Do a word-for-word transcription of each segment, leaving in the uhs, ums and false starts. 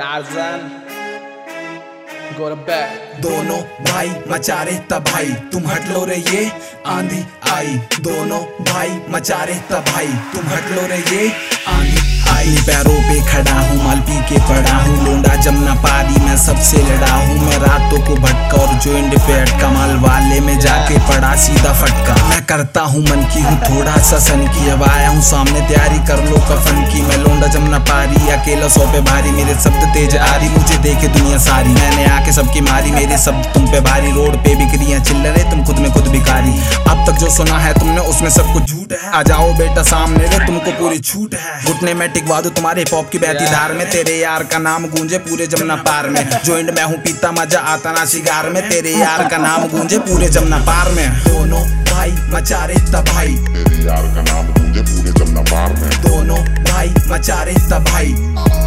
Tarzan, go to bed. दोनों भाई मचा रहे तबाही, तुम हट लो रे ये आंधी आई। दोनों भाई मचा रहे तबाही, तुम हट लो रे ये आंधी आई। पैरों पे खड़ा हूँ, माल पी के पड़ा हूँ, लोंडा जमना पारी मैं सबसे लड़ा हूँ। मैं रातों को भटका और जॉइंट पे अटका, माल वाले में जाके पड़ा सीधा फटका। मैं करता हूँ मन की हूँ थोड़ा सा सन की, अब आया हूँ सामने तैयारी कर लो कफन की। मैं लोंडा जमना पारी अकेला सौ पे भारी, मेरे शब्द तेज आ रही मुझे देखे दुनिया सारी। मैंने आके सबकी मारी, मेरे शब्द तुम पे भारी। रोड पे बिक्रियां चिल्लरे, तुम खुद में खुद भिखारी। अब तक जो सुना है तुमने उसमें सब कुछ झूठ है। आ जाओ बेटा सामने रे, तुमको पूरी छूट है। घुटने में टिकवा दूं तुम्हारे पॉप की बहती धार में, तेरे यार का नाम गूंजे पूरे जमुना पार में। जॉइंट मैं हूँ पीता मजा आता ना शिगार में, तेरे यार का नाम गूंजे पूरे जमुना पार में। दोनों भाई मचा रहे तबाही, तेरे यार का नाम गूंजे पूरे जमुना पार में। दोनों भाई मचा रहे तबाही,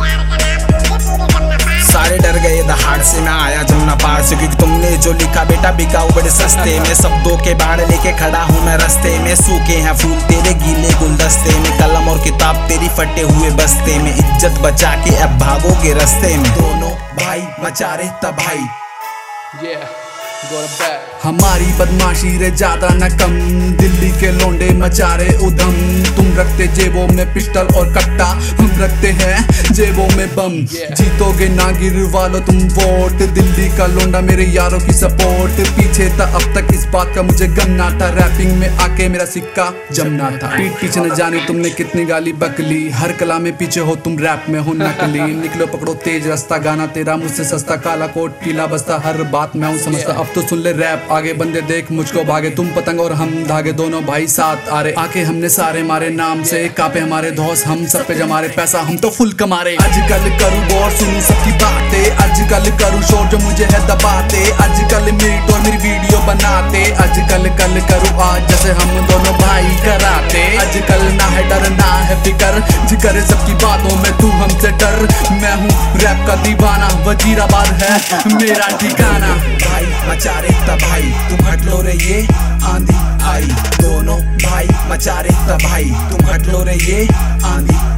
सारे डर गए दहाड़ से मैं आया जमुना पार से, क्योंकि तुमने जो लिखा बेटा बिकाऊ बड़े सस्ते में। शब्दों के बाढ़ लेके खड़ा हूँ मैं रस्ते में, सूखे हैं फूल तेरे गीले गुलदस्ते में। कलम और किताब तेरी फटे हुए बस्ते में, इज्जत बचा के अब भागोगे रस्ते में। दोनों भाई मचा रहे तबाही, Yeah, go to bed. हमारी बदमाशी रे ज्यादा न कम, दिल्ली के लोंडे मचा रहे उधम। तुम रखते जेबों में पिस्टल और कट्टा, हम रखते हैं जेबों में बम। yeah. जीतोगे ना गिरवा लो तुम वोट, दिल्ली का लोंडा मेरे यारों की सपोर्ट। पीछे था अब तक इस बात का मुझे गम ना था, रैपिंग में आके मेरा सिक्का जमना था। पीठ पीछे न जाने तुमने कितनी गाली बकली, हर कला में पीछे हो तुम रैप में हो नकली। निकलो पकड़ो तेज रास्ता, गाना तेरा मुझसे सस्ता, काला कोट पीला बस्ता, हर बात मैं हूँ समझता। अब तो सुन ले रैप आगे बंदे देख मुझको भागे, तुम पतंग और हम धागे दोनों भाई साथ आ रहे। आके हमने सारे मारे नाम से, कापे हमारे धौस हम सब पे जमा रहे पैसा, हम तो फुल कमा रहे। आजकल करूँ गौर सुनूं सबकी बातें, आजकल करूँ शोर जो मुझे है दबाते। आजकल मीट और मेरी वीडियो बनाते, आजकल कल करूँ आज जैसे हम दोनों भाई कराते। आजकल ना है डर ना है फिकर, जिक्र सबकी बातों में तू हमसे डर। मैं हूँ रैप का दीवाना, वजीराबाद है मेरा ठिकाना। भाई मचा रहे तबाही, तुम हट लो रे ये आंधी आई। दोनों भाई मचा रहे तबाही, तुम हट लो रे ये आंधी